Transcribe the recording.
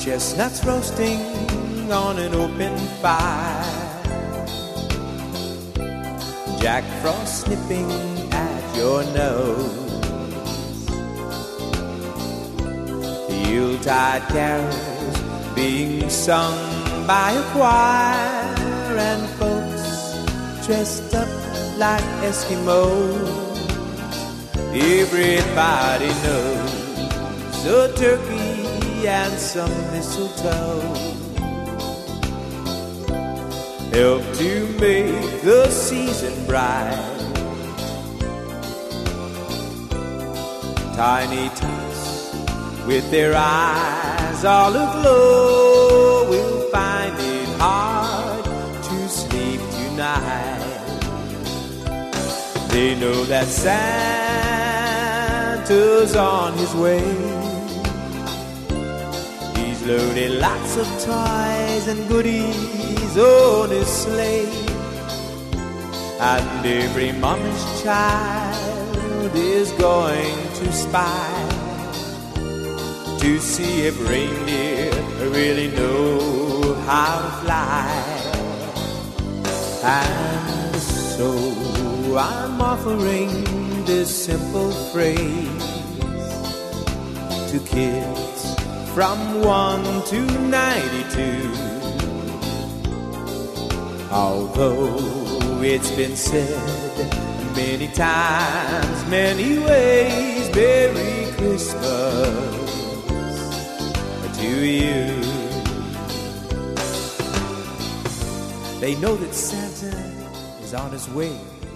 chestnuts roasting on an open fire, Jack Frost snipping at your nose, Yuletide carols being sung by a choir, and folks dressed up like Eskimos. Everybody knows a turkey and some mistletoe help to make the season bright. Tiny tots with their eyes all aglow will find it hard to sleep tonight. They know that Santa's on his way. He's loaded lots of toys and goodies on his sleigh, and every mama's child is going to spy to see if reindeer really know how to fly. And so I'm offering this simple phrase to kids from 1 to 92. Although it's been said many times, many ways, Merry Christmas to you. They know that Santa is on his way.